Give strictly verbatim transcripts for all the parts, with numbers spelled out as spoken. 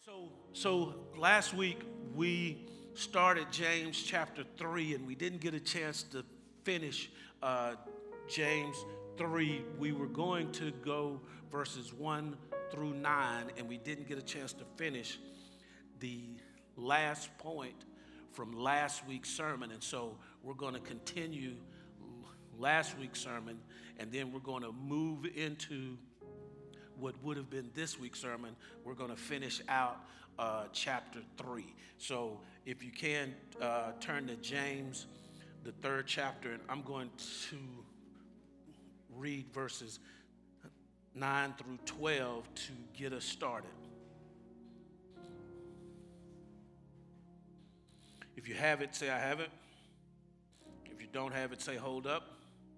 So, so last week we started James chapter three, and we didn't get a chance to finish uh, James three. We were going to go verses one through nine, and we didn't get a chance to finish the last point from last week's sermon. And so we're going to continue last week's sermon, and then we're going to move into what would have been this week's sermon. We're going to finish out uh, chapter three. So if you can, uh, turn to James, the third chapter, and I'm going to read verses nine through twelve to get us started. If you have it, say I have it. If you don't have it, say hold up.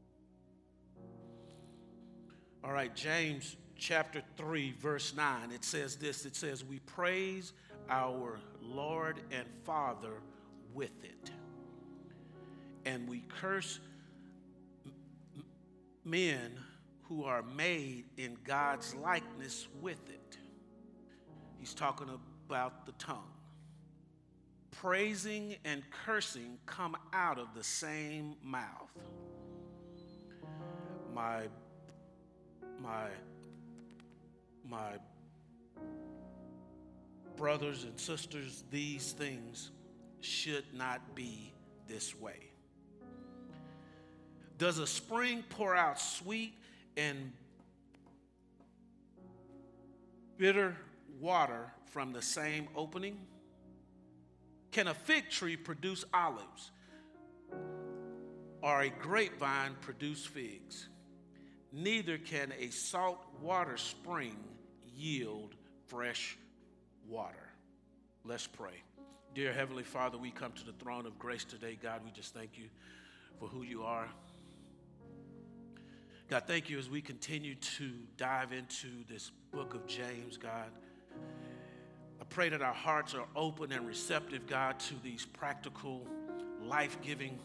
All right, James chapter three, verse nine, it says this. It says, we praise our Lord and Father with it, and we curse m- men who are made in God's likeness with it. He's talking about the tongue. Praising and cursing come out of the same mouth. My, my, My brothers and sisters, these things should not be this way. Does a spring pour out sweet and bitter water from the same opening? Can a fig tree produce olives, or a grapevine produce figs? Neither can a salt water spring yield fresh water. Let's pray. Dear Heavenly Father, we come to the throne of grace today. God, we just thank you for who you are. God, thank you as we continue to dive into this book of James, God. I pray that our hearts are open and receptive, God, to these practical, life-giving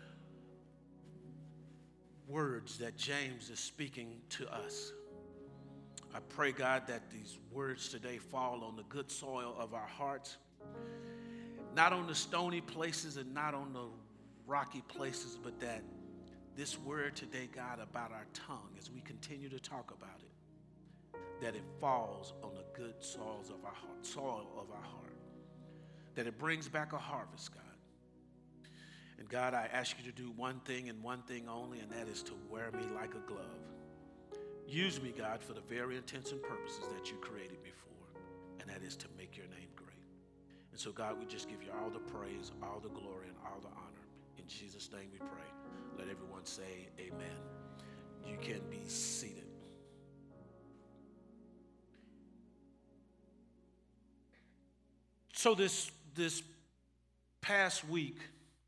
words that James is speaking to us. I pray, God, that these words today fall on the good soil of our hearts, not on the stony places and not on the rocky places, but that this word today, God, about our tongue, as we continue to talk about it, that it falls on the good soils of our heart, soil of our heart, that it brings back a harvest, God. And God, I ask you to do one thing and one thing only, and that is to wear me like a glove. Use me, God, for the very intents and purposes that you created me for, and that is to make your name great. And so, God, we just give you all the praise, all the glory, and all the honor. In Jesus' name we pray. Let everyone say amen. You can be seated. So this, this past week,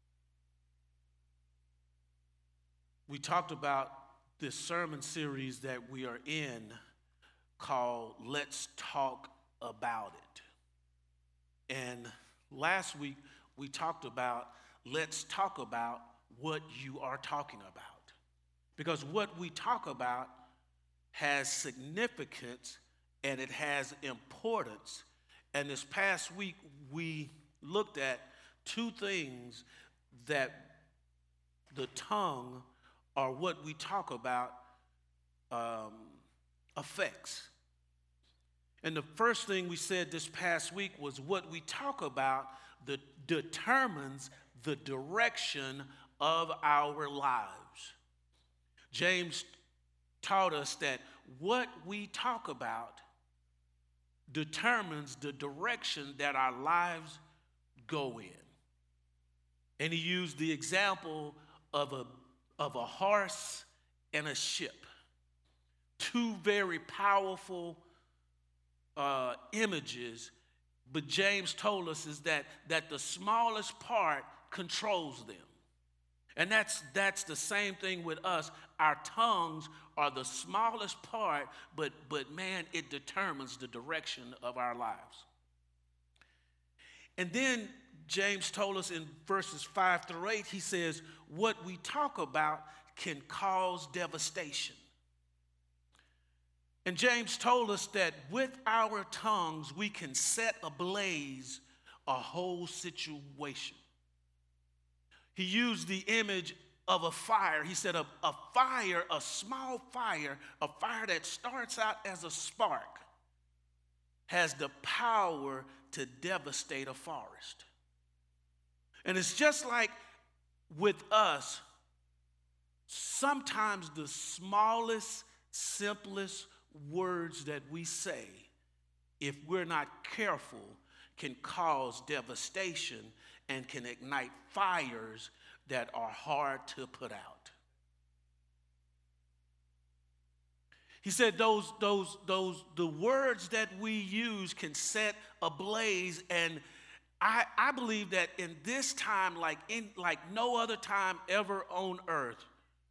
we talked about this sermon series that we are in called Let's Talk About It. And last week we talked about let's talk about what you are talking about. Because what we talk about has significance and it has importance. And this past week we looked at two things that the tongue, or what we talk about, um, affects. And the first thing we said this past week was what we talk about that determines the direction of our lives. James taught us that what we talk about determines the direction that our lives go in. And he used the example of a of a horse and a ship. Two very powerful uh, images, but James told us is that, that the smallest part controls them. And that's, that's the same thing with us. Our tongues are the smallest part, but, but man, it determines the direction of our lives. And then James told us in verses five through eight, he says, what we talk about can cause devastation. And James told us that with our tongues, we can set ablaze a whole situation. He used the image of a fire. He said a, a fire, a small fire, a fire that starts out as a spark, has the power to devastate a forest. And it's just like with us, sometimes the smallest, simplest words that we say, if we're not careful, can cause devastation and can ignite fires that are hard to put out. He said those, those, those, the words that we use can set ablaze, and I, I believe that in this time, like in like no other time ever on earth,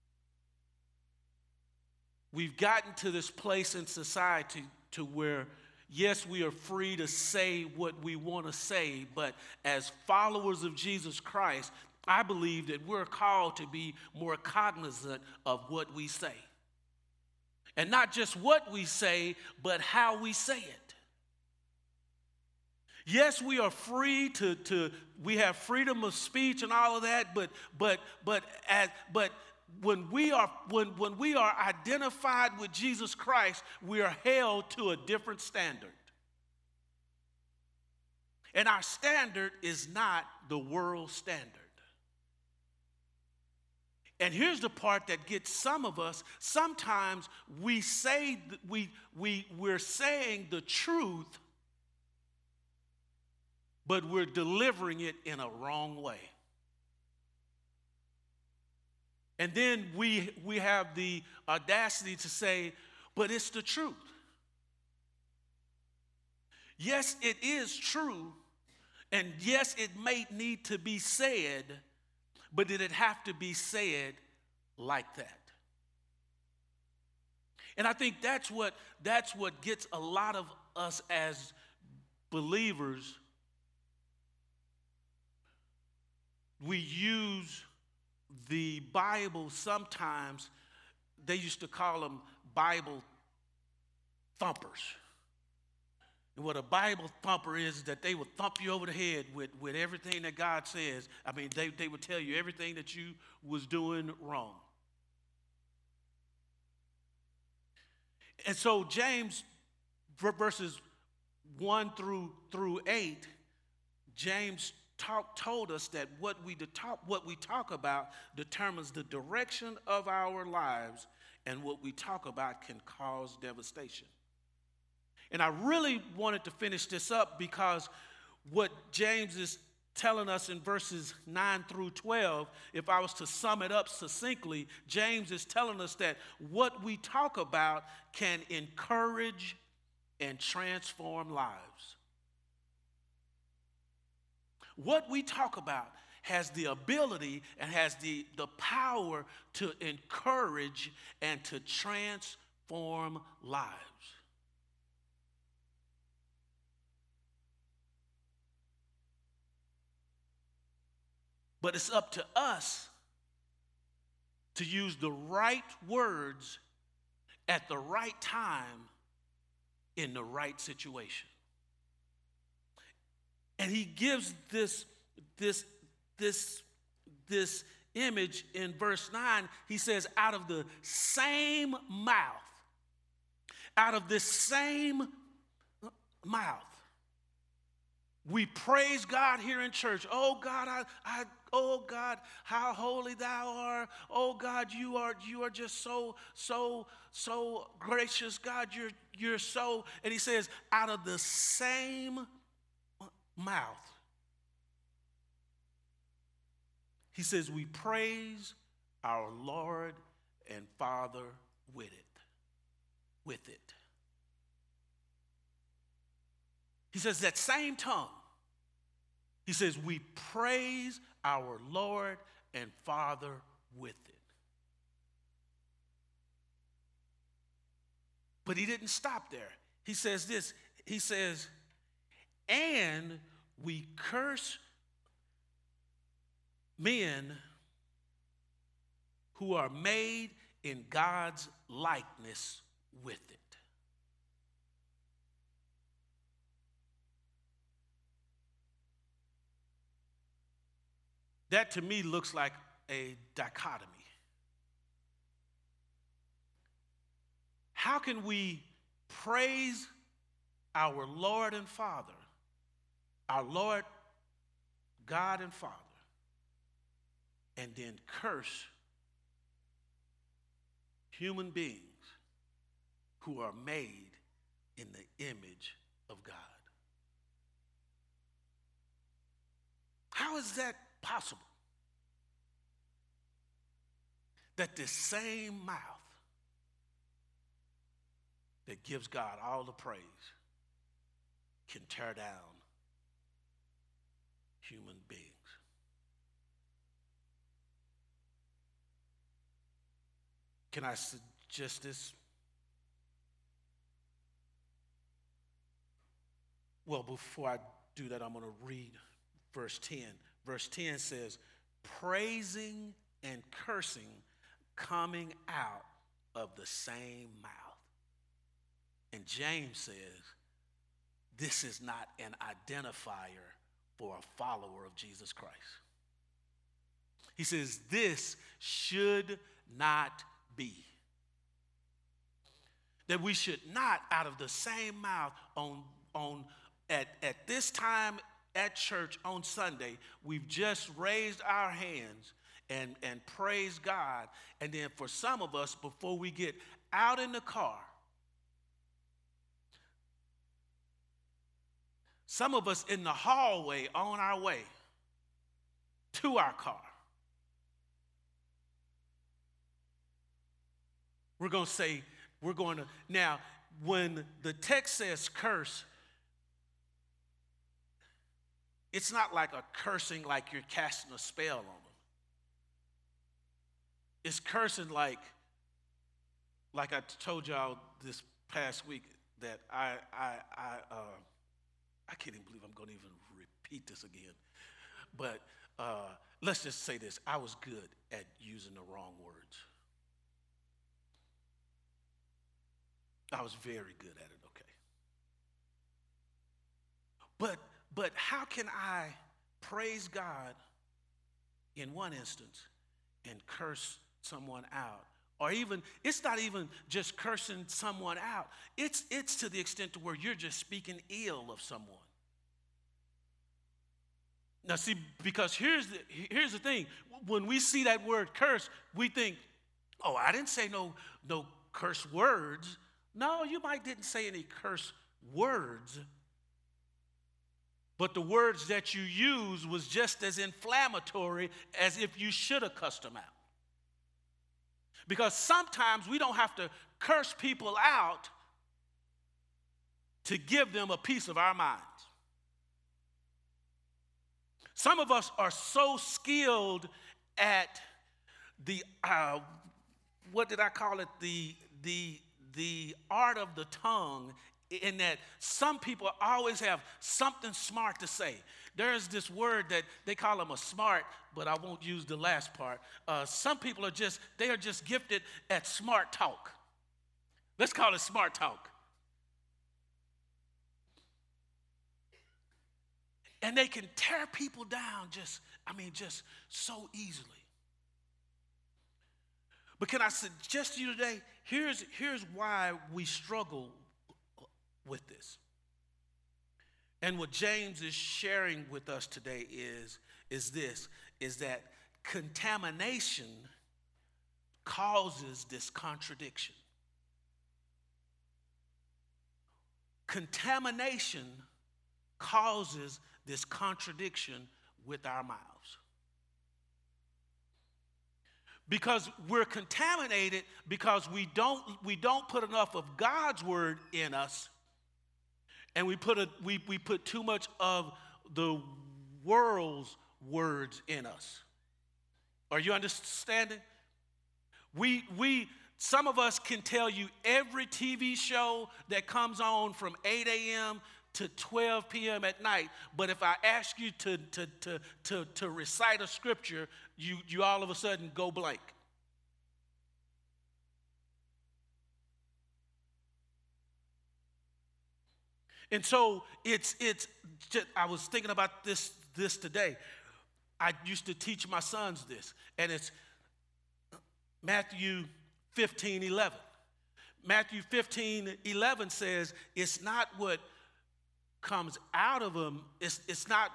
we've gotten to this place in society to where, yes, we are free to say what we want to say, but as followers of Jesus Christ, I believe that we're called to be more cognizant of what we say. And not just what we say, but how we say it. Yes, we are free to, to we have freedom of speech and all of that, but but but as but when we are when when we are identified with Jesus Christ, we are held to a different standard. And our standard is not the world standard. And here's the part that gets some of us. Sometimes we say we we we're saying the truth, but we're delivering it in a wrong way. And then we we have the audacity to say, but it's the truth. Yes, it is true, and yes, it may need to be said, but did it have to be said like that? And I think that's what that's what gets a lot of us as believers. We use the Bible sometimes, they used to call them Bible thumpers. And what a Bible thumper is, is that they would thump you over the head with, with everything that God says. I mean, they, they would tell you everything that you was doing wrong. And so James, verses one through, through eight, James talk, told us that what we, talk, what we talk about determines the direction of our lives, and what we talk about can cause devastation. And I really wanted to finish this up because what James is telling us in verses nine through twelve, if I was to sum it up succinctly, James is telling us that what we talk about can encourage and transform lives. What we talk about has the ability and has the, the power to encourage and to transform lives. But it's up to us to use the right words at the right time in the right situation. And he gives this, this, this, this image in verse nine. He says, out of the same mouth, out of this same mouth, we praise God here in church. Oh God, I, I, oh God, how holy thou art. Oh God, you are, you are just so, so, so gracious. God, you're, you're so. And he says, out of the same mouth, he says, we praise our Lord and Father with it, with it. He says that same tongue, he says, we praise our Lord and Father with it. But he didn't stop there. He says this, he says, and we curse men who are made in God's likeness with it. That to me looks like a dichotomy. How can we praise our Lord and Father, our Lord, God and Father, and then curse human beings who are made in the image of God? How is that possible? That the same mouth that gives God all the praise can tear down human beings. Can I suggest this? Well, before I do that, I'm going to read verse ten. Verse ten says, praising and cursing coming out of the same mouth. And James says, this is not an identifier for a follower of Jesus Christ. He says, this should not be. That we should not, out of the same mouth, on, on at, at this time at church on Sunday, we've just raised our hands and, and praised God. And then for some of us, before we get out in the car, some of us in the hallway on our way to our car, we're going to say, we're going to, now, when the text says curse, it's not like a cursing like you're casting a spell on them. It's cursing like, like I told y'all this past week that I, I, I, uh, I can't even believe I'm going to even repeat this again. But uh, let's just say this. I was good at using the wrong words. I was very good at it, okay. But, but how can I praise God in one instance and curse someone out? Or even, it's not even just cursing someone out. It's, it's to the extent to where you're just speaking ill of someone. Now see, because here's the, here's the thing. When we see that word curse, we think, oh, I didn't say no, no curse words. No, you might didn't say any curse words. But the words that you used was just as inflammatory as if you should have cussed them out. Because sometimes we don't have to curse people out to give them a piece of our minds. Some of us are so skilled at the, uh, what did I call it, the, the, the art of the tongue, in that some people always have something smart to say. There's this word that they call them a smart, but I won't use the last part. Uh, some people are just, they are just gifted at smart talk. Let's call it smart talk. And they can tear people down just, I mean, just so easily. But can I suggest to you today, here's, here's why we struggle with this. And what James is sharing with us today is, is this, is that contamination causes this contradiction. Contamination causes this contradiction with our mouths. Because we're contaminated because we don't, we don't put enough of God's word in us. And we put, a, we, we put too much of the world's words in us. Are you understanding? We, we, some of us can tell you every T V show that comes on from eight a.m. to twelve p.m. at night. But if I ask you to, to, to, to, to recite a scripture, you, you all of a sudden go blank. And so it's, it's just, I was thinking about this, this today. I used to teach my sons this, and it's Matthew fifteen eleven. Matthew fifteen eleven says, it's not what comes out of them, it's, it's not.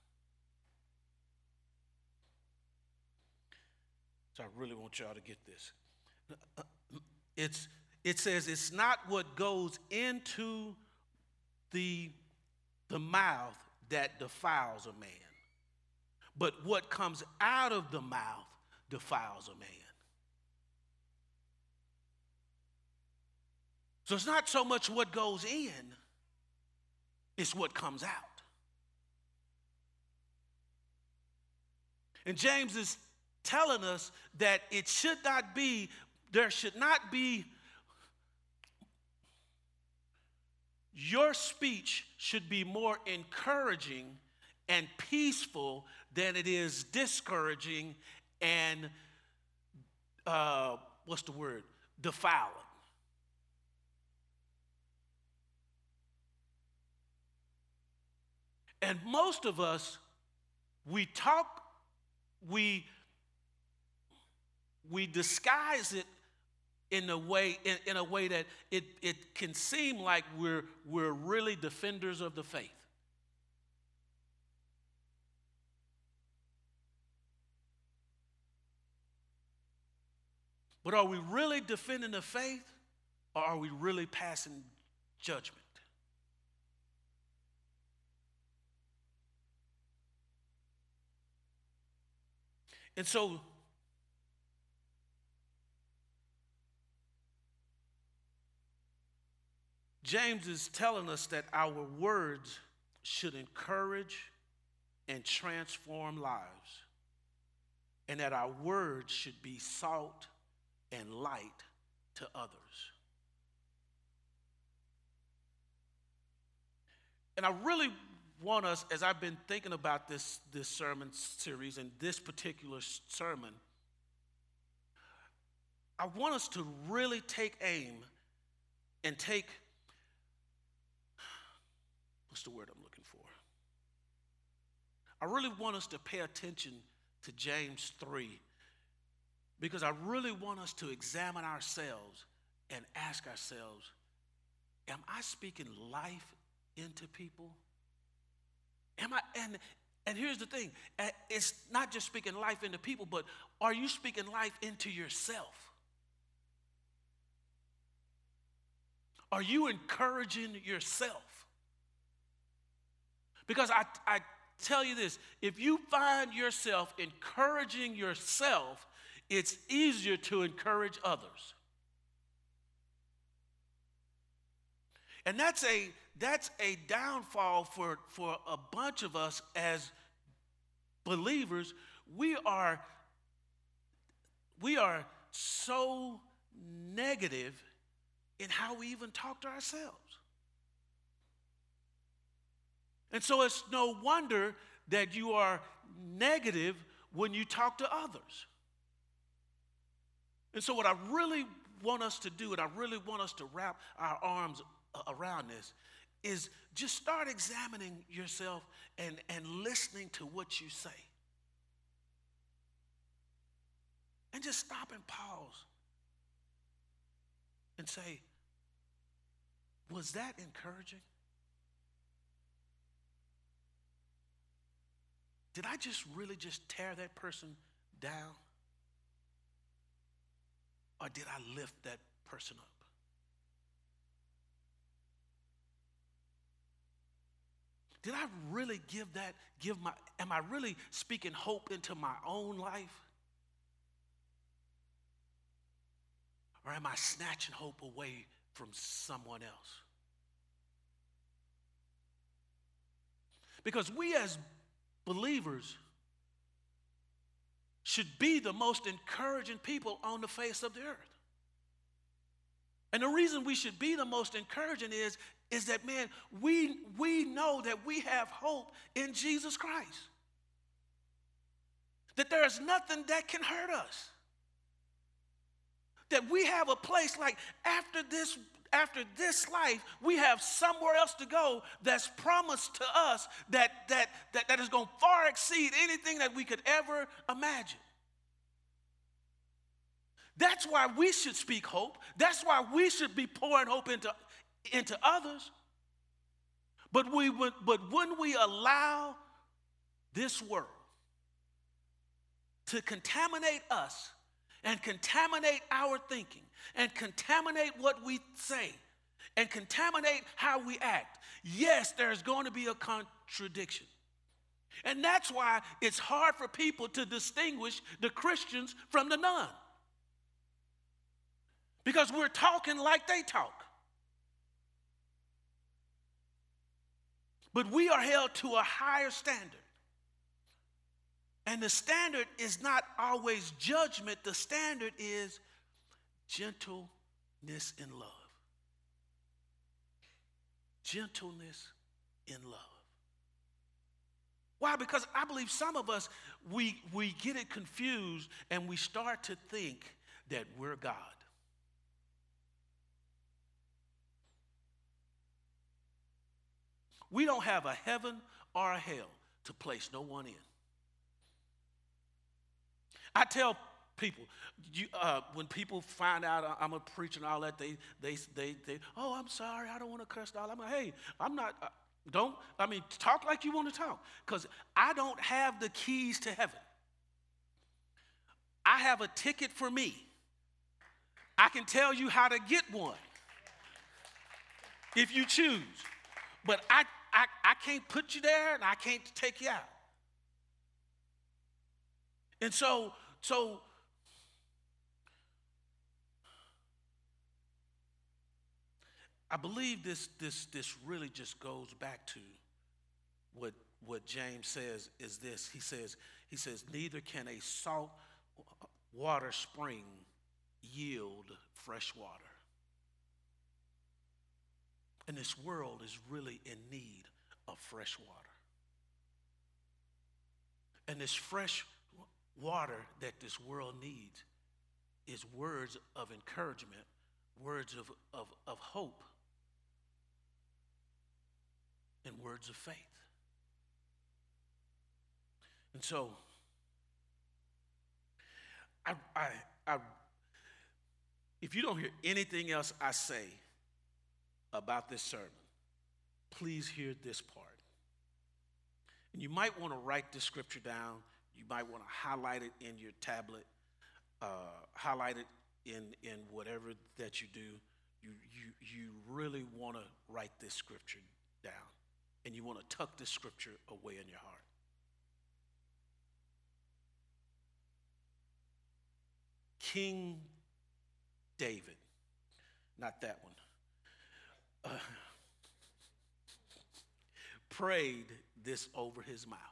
So I really want y'all to get this. It's, it says it's not what goes into the, the mouth that defiles a man, but what comes out of the mouth defiles a man. So it's not so much what goes in, it's what comes out. And James is telling us that it should not be, there should not be, your speech should be more encouraging and peaceful than it is discouraging and, uh, what's the word, defiling. And most of us, we talk, we, we disguise it in a way, in, in a way that it, it can seem like we're, we're really defenders of the faith. But are we really defending the faith, or are we really passing judgment? And so, James is telling us that our words should encourage and transform lives, and that our words should be salt and light to others. And I really want us, as I've been thinking about this, this sermon series and this particular sermon, I want us to really take aim and take, what's the word I'm looking for? I really want us to pay attention to James three, because I really want us to examine ourselves and ask ourselves, am I speaking life into people? Am I, and, and here's the thing, it's not just speaking life into people, but are you speaking life into yourself? Are you encouraging yourself? Because I, I tell you this, if you find yourself encouraging yourself, it's easier to encourage others. And that's a that's a downfall for, for a bunch of us as believers. We are, we are so negative in how we even talk to ourselves. And so it's no wonder that you are negative when you talk to others. And so what I really want us to do, and I really want us to wrap our arms around this, is just start examining yourself and, and listening to what you say. And just stop and pause and say, was that encouraging? Did I just really just tear that person down? Or did I lift that person up? Did I really give that, give my, am I really speaking hope into my own life? Or am I snatching hope away from someone else? Because we as believers should be the most encouraging people on the face of the earth. And the reason we should be the most encouraging is, is that, man, we, we know that we have hope in Jesus Christ. That there is nothing that can hurt us. That we have a place like after this, after this life, we have somewhere else to go that's promised to us that, that, that, that is going to far exceed anything that we could ever imagine. That's why we should speak hope. That's why we should be pouring hope into, into others. But, we would, but when we allow this world to contaminate us and contaminate our thinking and contaminate what we say and contaminate how we act, yes, there's going to be a contradiction. And that's why it's hard for people to distinguish the Christians from the non. Because we're talking like they talk. But we are held to a higher standard. And the standard is not always judgment. The standard is gentleness in love. Gentleness in love. Why? Because I believe some of us, we, we get it confused and we start to think that we're God. We don't have a heaven or a hell to place no one in. I tell people, you, uh, when people find out I'm a preacher and all that, they, they, they, they, oh, I'm sorry, I don't want to curse all. I'm like, hey, I'm not, uh, don't, I mean, talk like you want to talk. Because I don't have the keys to heaven. I have a ticket for me. I can tell you how to get one if you choose. But I, I, I can't put you there and I can't take you out. And so, so I believe this, this, this really just goes back to what, what James says is this. He says, he says, neither can a salt water spring yield fresh water. And this world is really in need of fresh water. And this fresh water that this world needs is words of encouragement, words of, of, of hope, and words of faith. And so, I, I, I, if you don't hear anything else I say about this sermon, please hear this part. And you might want to write this scripture down. You might want to highlight it in your tablet, uh, highlight it in, in whatever that you do. You, you, you really want to write this scripture down. And you want to tuck this scripture away in your heart. King David, not that one. Uh, prayed this over his mouth.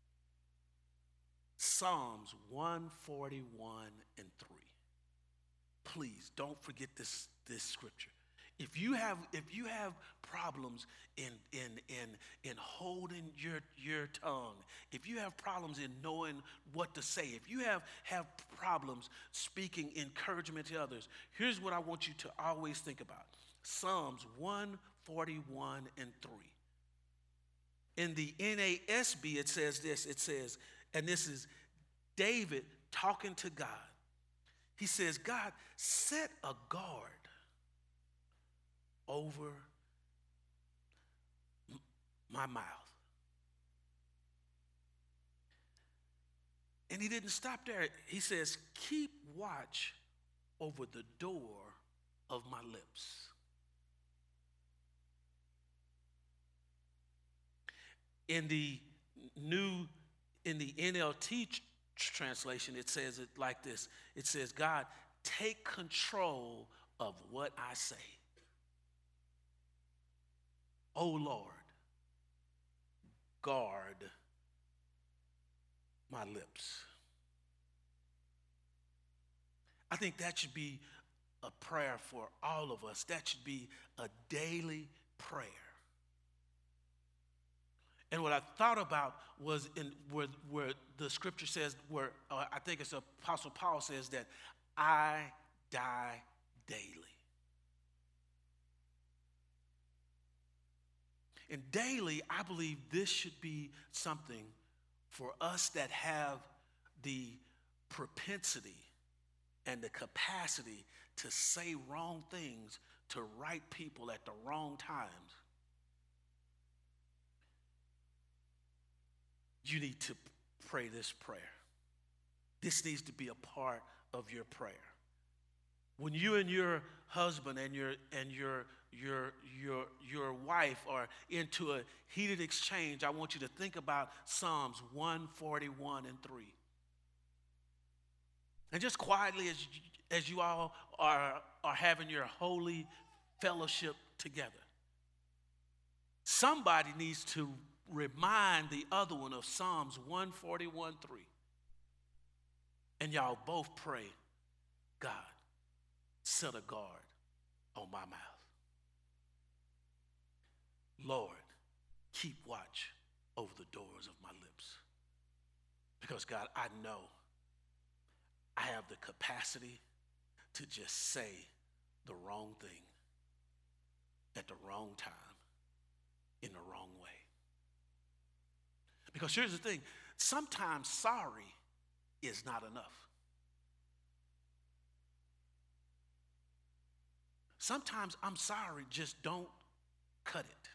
Psalms one forty-one and three. Please don't forget this, this scripture. If you have if you have problems in in in in holding your your tongue, if you have problems in knowing what to say, if you have have problems speaking encouragement to others, here's what I want you to always think about. Psalms one forty-one and three. In the N A S B, it says this. It says, and this is David talking to God. He says, God, set a guard over my mouth. And he didn't stop there. He says, keep watch over the door of my lips. In the new, in the N L T tr- translation, it says it like this. It says, God, take control of what I say. Oh Lord, guard my lips. I think that should be a prayer for all of us. That should be a daily prayer. And what I thought about was in where, where the scripture says, where uh, I think it's Apostle Paul says that I die daily. And daily, I believe this should be something for us that have the propensity and the capacity to say wrong things to right people at the wrong times. You need to pray this prayer. This needs to be a part of your prayer. When you and your husband and your and your your your your wife are into a heated exchange, I want you to think about Psalms one forty-one and three. And just quietly as you, as you all are, are having your holy fellowship together, somebody needs to remind the other one of Psalms one forty-one three. And y'all both pray, God, set a guard on my mouth. Lord, keep watch over the doors of my lips. Because God, I know I have the capacity to just say the wrong thing at the wrong time in the wrong way. Because here's the thing, sometimes sorry is not enough. Sometimes I'm sorry just don't cut it.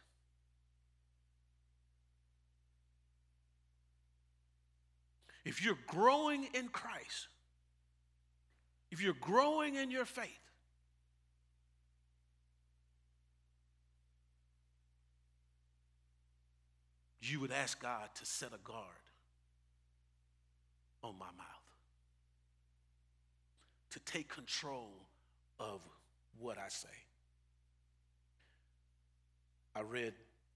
If you're growing in Christ, if you're growing in your faith, you would ask God to set a guard on my mouth, to take control of what I say. I read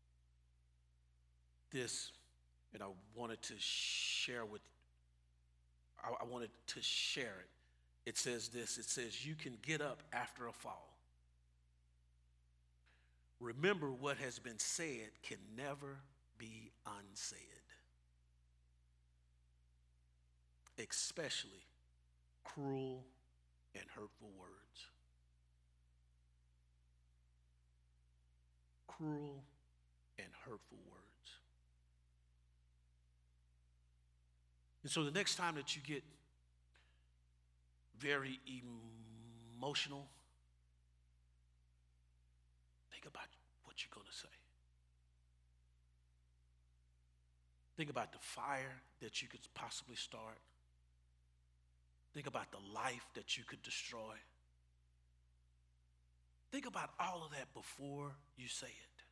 this and I wanted to share with, I, I wanted to share it. It says this, it says, you can get up after a fall. Remember, what has been said can never be unsaid, especially cruel and hurtful words. Cruel and hurtful words. And so the next time that you get very emotional, think about what you're going to say. Think about the fire that you could possibly start. Think about the life that you could destroy. Think about all of that before you say it.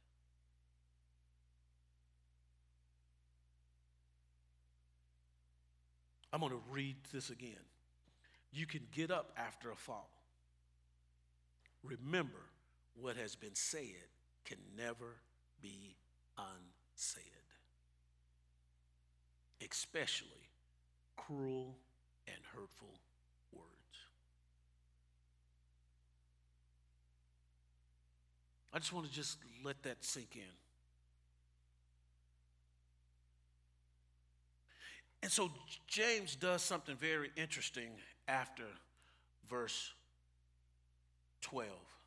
I'm going to read this again. You can get up after a fall. Remember, what has been said can never be unsaid, especially cruel and hurtful words. I just want to just let that sink in. And so James does something very interesting after verse twelve.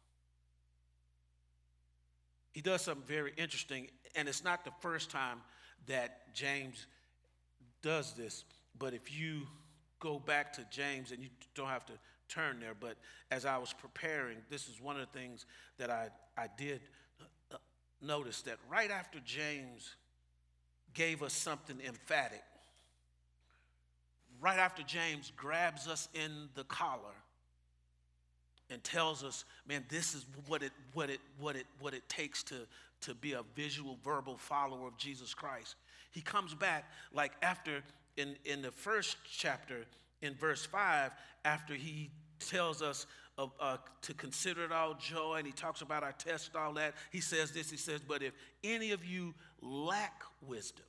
He does something very interesting, and it's not the first time that James does this, but if you go back to James, and you don't have to turn there, but as I was preparing, this is one of the things that I, I did notice, that right after James gave us something emphatic, right after James grabs us in the collar and tells us, man, this is what it what it what it what it takes to to be a visual, verbal follower of Jesus Christ. He comes back like after in in the first chapter in verse five, after he tells us uh, uh, to consider it all joy, and he talks about our tests and all that. He says this. He says, but if any of you lack wisdom.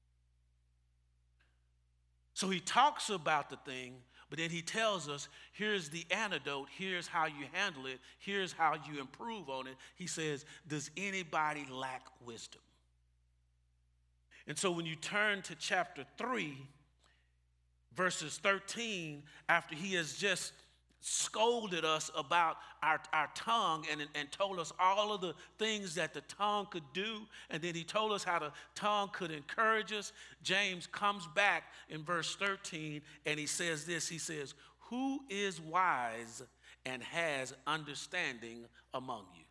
So he talks about the thing, but then he tells us, here's the antidote, here's how you handle it, here's how you improve on it. He says, does anybody lack wisdom? And so when you turn to chapter three, verses thirteen, after he has just scolded us about our, our tongue and, and told us all of the things that the tongue could do. And then he told us how the tongue could encourage us. James comes back in verse thirteen and he says this. He says, who is wise and has understanding among you?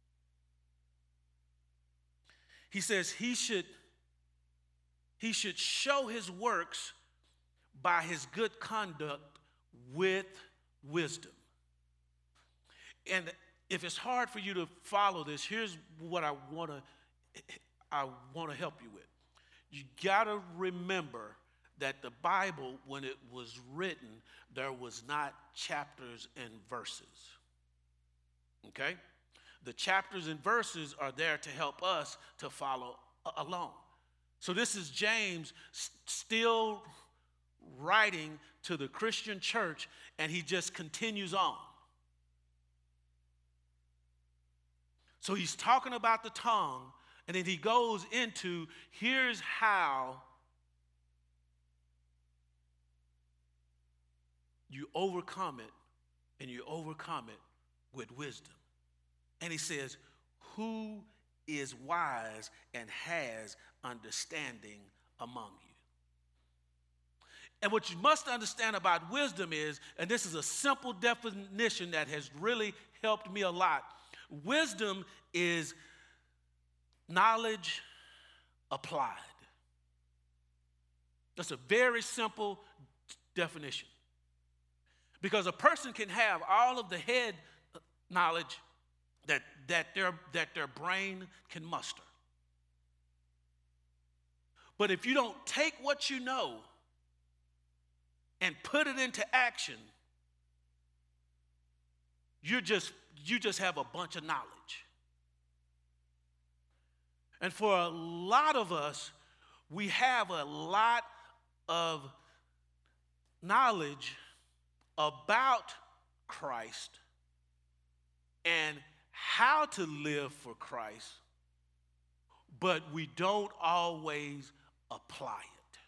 He says he should, he should show his works by his good conduct with wisdom. And if it's hard for you to follow this, here's what I want to I want to help you with. You got to remember that the Bible, when it was written, there was not chapters and verses. Okay? The chapters and verses are there to help us to follow along. So this is James still writing to the Christian church, and he just continues on. So he's talking about the tongue, and then he goes into, here's how you overcome it, and you overcome it with wisdom. And he says, who is wise and has understanding among you? And what you must understand about wisdom is, and this is a simple definition that has really helped me a lot, wisdom is knowledge applied. That's a very simple definition. Because a person can have all of the head knowledge that, that, their, that their brain can muster. But if you don't take what you know and put it into action, you just you just have a bunch of knowledge. And for a lot of us, we have a lot of knowledge about Christ and how to live for Christ, but we don't always apply it.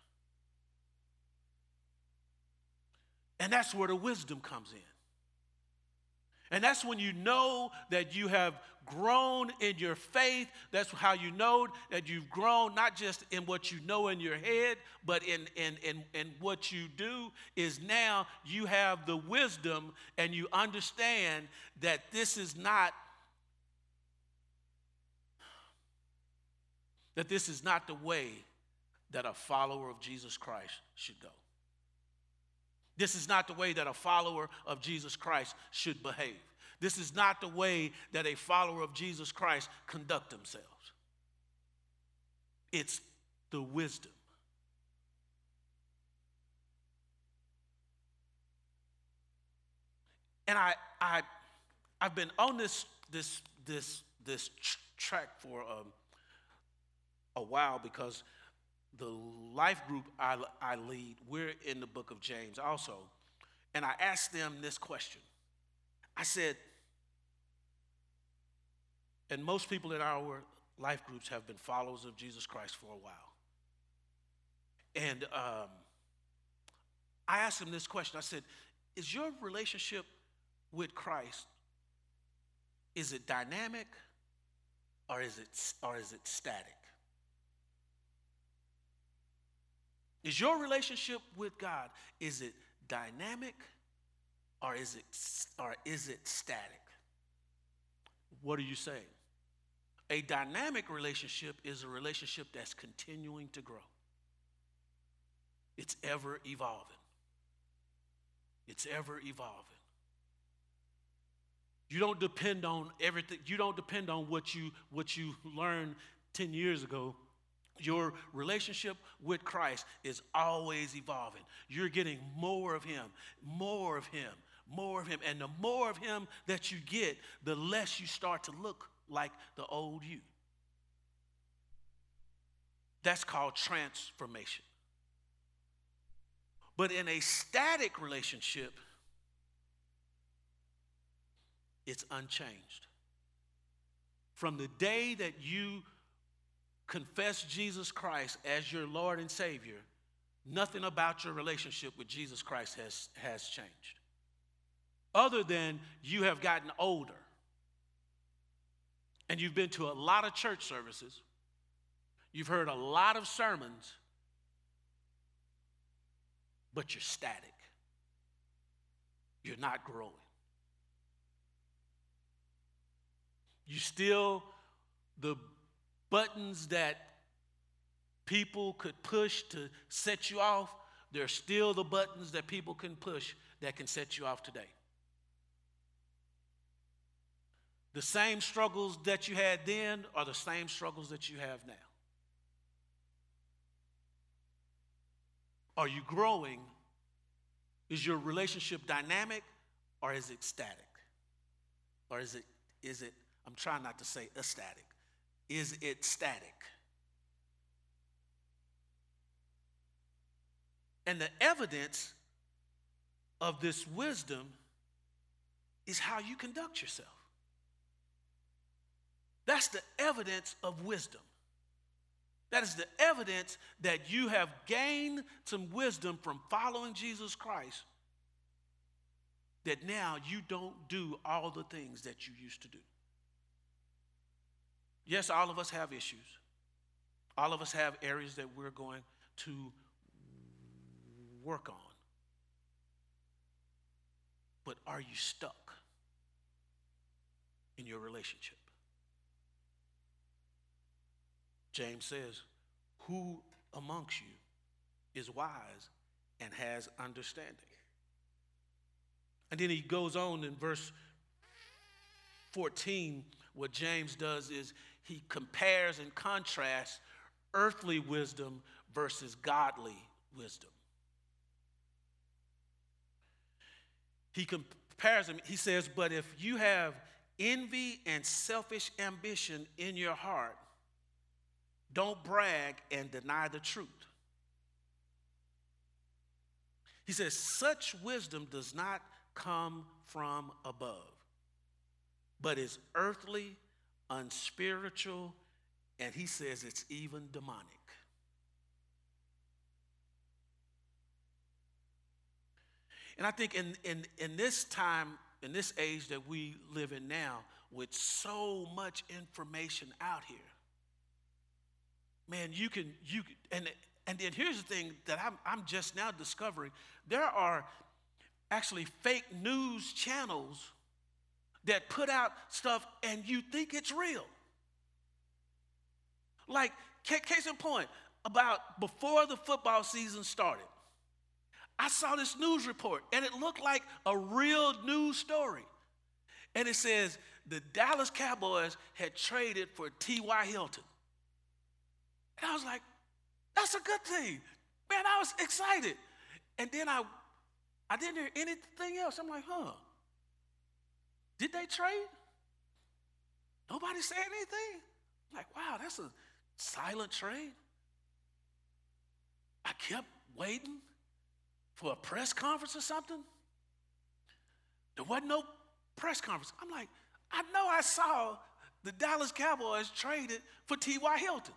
And that's where the wisdom comes in. And that's when you know that you have grown in your faith. That's how you know that you've grown, not just in what you know in your head, but in, in, in, in what you do, is now you have the wisdom and you understand that this is not, that this is not the way that a follower of Jesus Christ should go. This is not the way that a follower of Jesus Christ should behave. This is not the way that a follower of Jesus Christ conduct themselves. It's the wisdom. And I, I, I've been on this, this, this, this tr- track for um, a while because the life group I, I lead, we're in the book of James also. And I asked them this question. I said, and most people in our life groups have been followers of Jesus Christ for a while. And um, I asked them this question. I said, is your relationship with Christ, is it dynamic or is it, or is it static? Is your relationship with God, is it dynamic or is it, or is it static? What are you saying? A dynamic relationship is a relationship that's continuing to grow. It's ever evolving. It's ever evolving. You don't depend on everything. You don't depend on what you, what you learned ten years ago. Your relationship with Christ is always evolving. You're getting more of him, more of him, more of him. And the more of him that you get, the less you start to look like the old you. That's called transformation. But in a static relationship, it's unchanged. From the day that you confess Jesus Christ as your Lord and Savior, nothing about your relationship with Jesus Christ has, has changed. other than you have gotten older and you've been to a lot of church services, you've heard a lot of sermons, but you're static. You're not growing. You still, the buttons that people could push to set you off, they're still the buttons that people can push that can set you off today. The same struggles that you had then are the same struggles that you have now. Are you growing? Is your relationship dynamic, or is it static? Or is it, is it, I'm trying not to say astatic. Is it static? And the evidence of this wisdom is how you conduct yourself. That's the evidence of wisdom. That is the evidence that you have gained some wisdom from following Jesus Christ, that now you don't do all the things that you used to do. Yes, all of us have issues. All of us have areas that we're going to work on. But are you stuck in your relationship? James says, who amongst you is wise and has understanding? And then he goes on in verse fourteen. What James does is he compares and contrasts earthly wisdom versus godly wisdom. He compares them. He says, but if you have envy and selfish ambition in your heart, don't brag and deny the truth. He says, such wisdom does not come from above, but is earthly, unspiritual, and he says it's even demonic. And I think in, in, in this time, in this age that we live in now, with so much information out here, man, you can, you and and then here's the thing that I'm, I'm just now discovering. There are actually fake news channels that put out stuff and you think it's real. Like, case in point, about before the football season started, I saw this news report and it looked like a real news story. And it says the Dallas Cowboys had traded for T Y Hilton. And I was like, that's a good thing. Man, I was excited. And then I I didn't hear anything else. I'm like, huh. Did they trade? Nobody said anything? I'm like, wow, that's a silent trade. I kept waiting for a press conference or something. There wasn't no press conference. I'm like, I know I saw the Dallas Cowboys traded for T Y Hilton.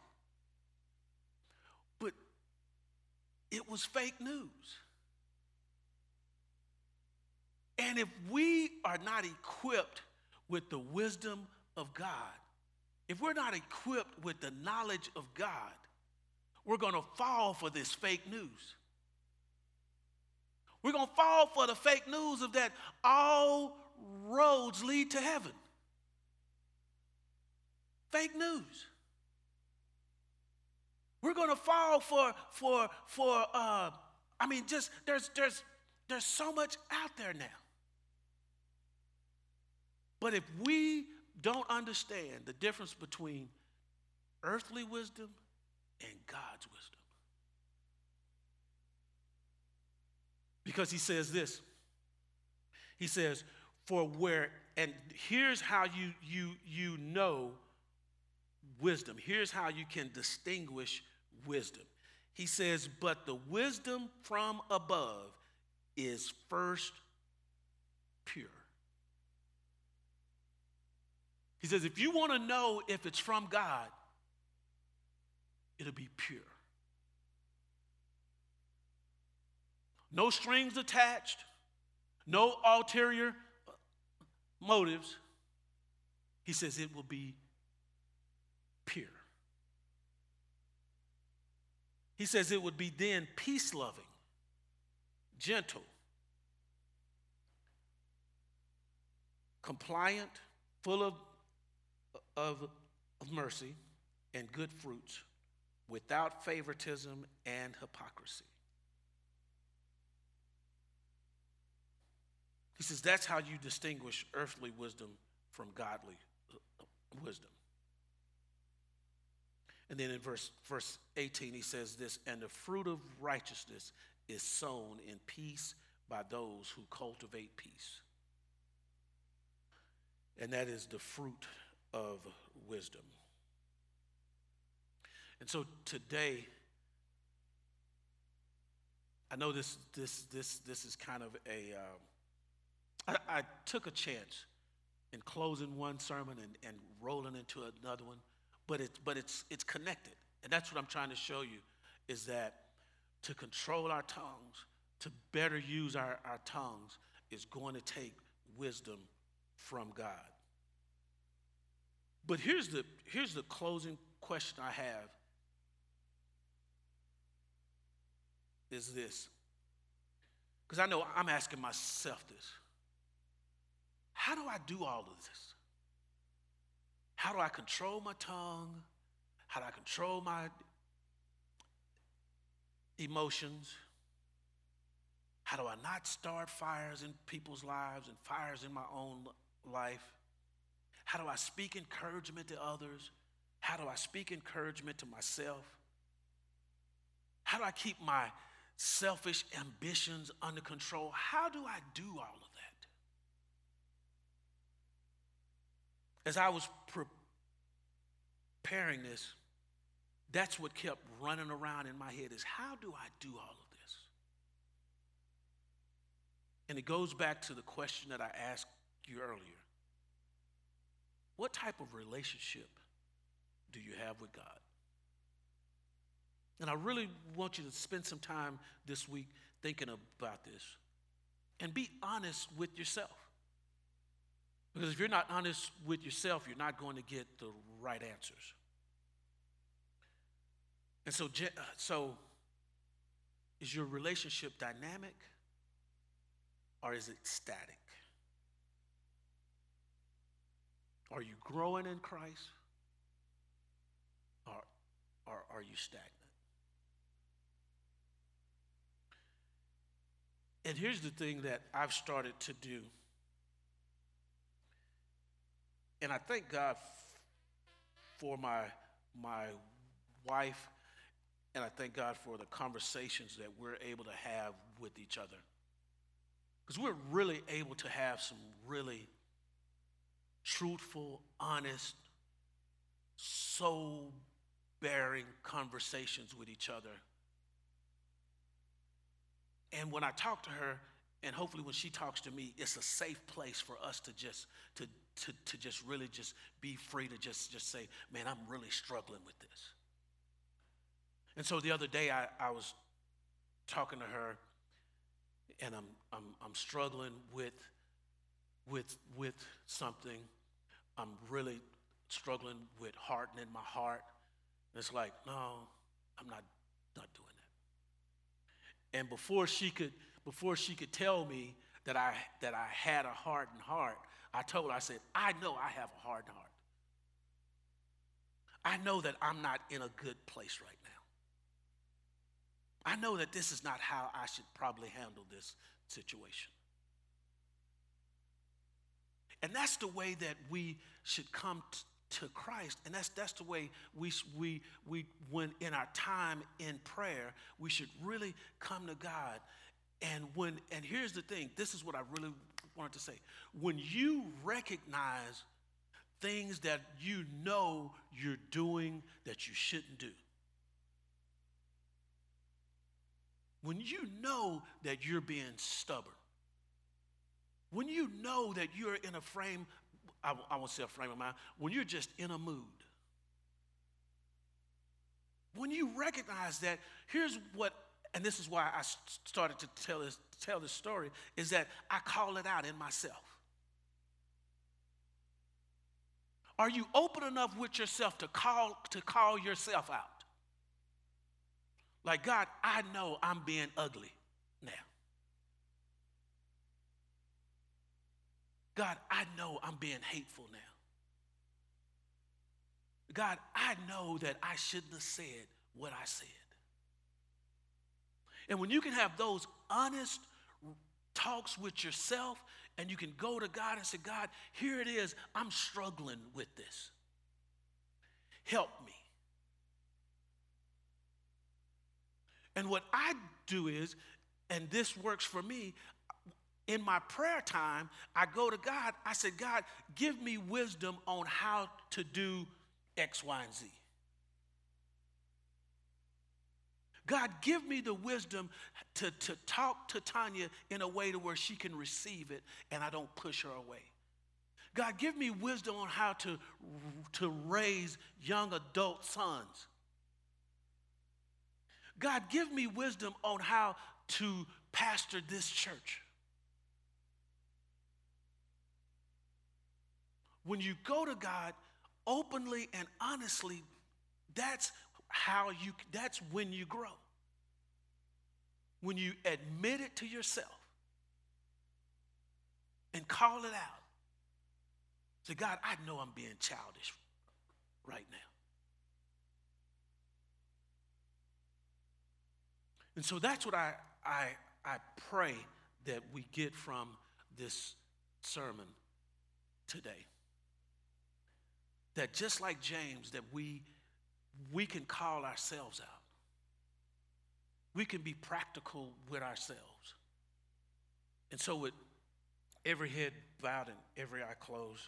But it was fake news. And if we are not equipped with the wisdom of God, if we're not equipped with the knowledge of God, we're going to fall for this fake news. We're going to fall for the fake news of that all roads lead to heaven. Fake news. We're going to fall for, for, for uh, I mean, just there's, there's, there's so much out there now. But if we don't understand the difference between earthly wisdom and God's wisdom, because he says this, he says, for where, and here's how you, you, you know wisdom. Here's how you can distinguish wisdom. He says, but the wisdom from above is first pure. He says, if you want to know if it's from God, it'll be pure. No strings attached, no ulterior motives. He says it will be pure. He says it would be then peace-loving, gentle, compliant, full of, of, of mercy and good fruits, without favoritism and hypocrisy. He says that's how you distinguish earthly wisdom from godly wisdom. And then in verse, verse eighteen, he says this, and the fruit of righteousness is sown in peace by those who cultivate peace. And that is the fruit of wisdom. And so today, I know this this this this is kind of a. Um, I, I took a chance in closing one sermon and, and rolling into another one, but it's but it's it's connected, and that's what I'm trying to show you, is that to control our tongues, to better use our, our tongues, is going to take wisdom from God. But here's the here's the closing question I have. Is this, because I know I'm asking myself this. How do I do all of this? How do I control my tongue? How do I control my emotions? How do I not start fires in people's lives and fires in my own life? How do I speak encouragement to others? How do I speak encouragement to myself? How do I keep my selfish ambitions under control? How do I do all of that? As I was preparing this, that's what kept running around in my head, is how do I do all of this? And it goes back to the question that I asked you earlier. What type of relationship do you have with God? And I really want you to spend some time this week thinking about this and be honest with yourself. Because if you're not honest with yourself, you're not going to get the right answers. And so, so is your relationship dynamic or is it static? Are you growing in Christ or, or are you stagnant? And here's the thing that I've started to do. And I thank God f- for my, my wife, and I thank God for the conversations that we're able to have with each other. Because we're really able to have some really truthful, honest, soul-bearing conversations with each other. And when I talk to her, and hopefully when she talks to me, it's a safe place for us to just to to to just really just be free to just just say, man, I'm really struggling with this. And so the other day I, I was talking to her, and I'm I'm I'm struggling with with with something. I'm really struggling with hardening my heart. And it's like, no, I'm not not doing that. And before she could, before she could tell me that I that I had a hardened heart, I told her, I said, I know I have a hardened heart. I know that I'm not in a good place right now. I know that this is not how I should probably handle this situation. And that's the way that we should come t- to Christ, and that's that's the way we we we when in our time in prayer, we should really come to God. And when and here's the thing, this is what I really wanted to say. When you recognize things that you know you're doing that you shouldn't do, when you know that you're being stubborn, when you know that you're in a frame, I, I won't say a frame of mind, when you're just in a mood. When you recognize that, here's what and this is why I started to tell this, tell this story, is that I call it out in myself. Are you open enough with yourself to call, to call yourself out? Like, God, I know I'm being ugly now. God, I know I'm being hateful now. God, I know that I shouldn't have said what I said. And when you can have those honest talks with yourself, and you can go to God and say, God, here it is. I'm struggling with this. Help me. And what I do is, and this works for me, in my prayer time, I go to God. I say, God, give me wisdom on how to do X, Y, and Z. God, give me the wisdom to, to talk to Tanya in a way to where she can receive it and I don't push her away. God, give me wisdom on how to, to raise young adult sons. God, give me wisdom on how to pastor this church. When you go to God openly and honestly, that's how you, that's when you grow. When you admit it to yourself and call it out. Say, God, I know I'm being childish right now. And so that's what I, I, I pray that we get from this sermon today. That just like James, that we we can call ourselves out. We can be practical with ourselves. And so with every head bowed and every eye closed,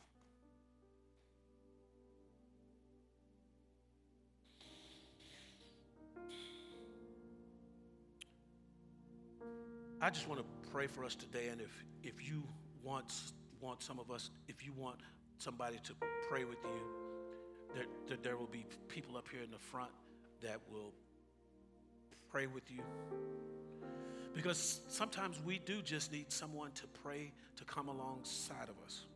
I just want to pray for us today. And if if you want want some of us, if you want somebody to pray with you, There, there, there will be people up here in the front that will pray with you. Because sometimes we do just need someone to pray, to come alongside of us.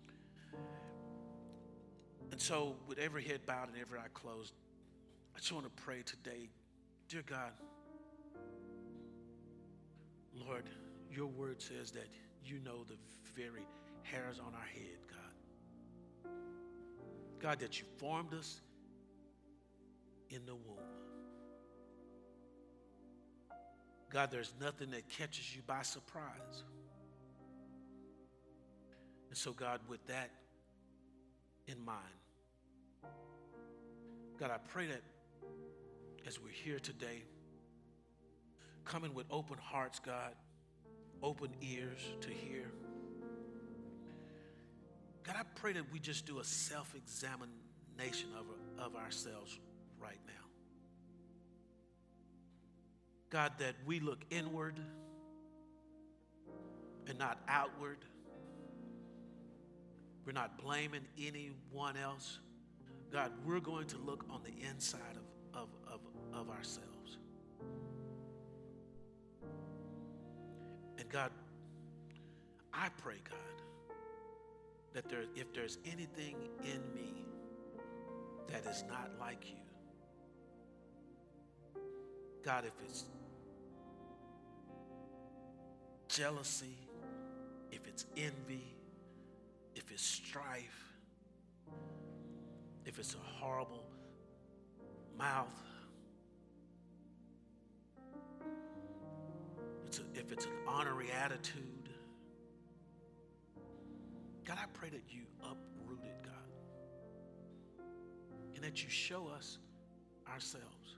And so with every head bowed and every eye closed, I just want to pray today. Dear God, Lord, your word says that you know the very hairs on our head, God. God, that you formed us in the womb. God, there's nothing that catches you by surprise. And so, God, with that in mind, God, I pray that as we're here today, coming with open hearts, God, open ears to hear, God, I pray that we just do a self-examination of, of ourselves right now. God, that we look inward and not outward. We're not blaming anyone else. God, we're going to look on the inside of, of, of, of ourselves. And God, I pray, God, that there, if there's anything in me that is not like you, God, if it's jealousy, if it's envy, if it's strife, if it's a horrible mouth, it's a, if it's an honorary attitude, God, I pray that you uproot it, God, and that you show us ourselves.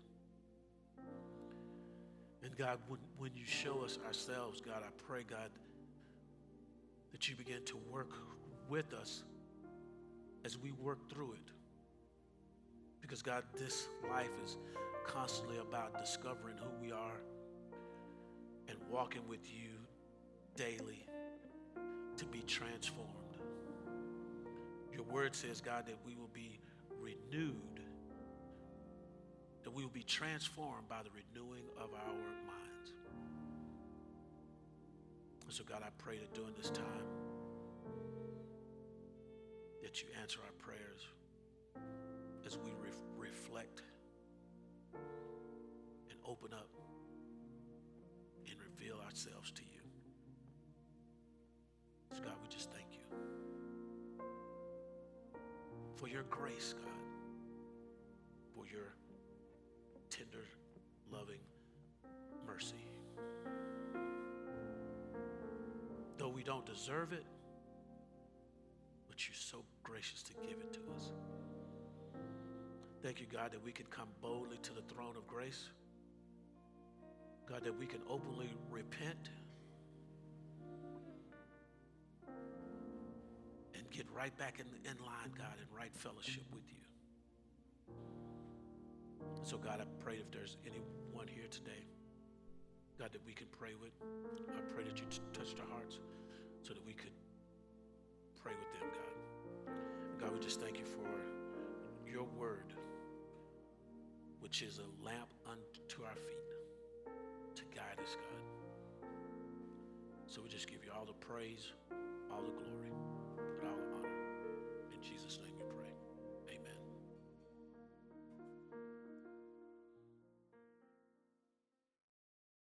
And God, when, when you show us ourselves, God, I pray, God, that you begin to work with us as we work through it. Because, God, this life is constantly about discovering who we are and walking with you daily to be transformed. Your word says, God, that we will be renewed that we will be transformed by the renewing of our minds. So God, I pray that during this time, that you answer our prayers as we re- reflect and open up and reveal ourselves to you. So God, we just thank you for your grace, God, for your tender, loving mercy. Though we don't deserve it, but you're so gracious to give it to us. Thank you, God, that we can come boldly to the throne of grace. God, that we can openly repent and get right back in, in line, God, in right fellowship with you. So, God, I pray if there's anyone here today, God, that we can pray with, I pray that you t- touched our hearts so that we could pray with them, God. And God, we just thank you for your word, which is a lamp unto our feet to guide us, God. So we just give you all the praise, all the glory.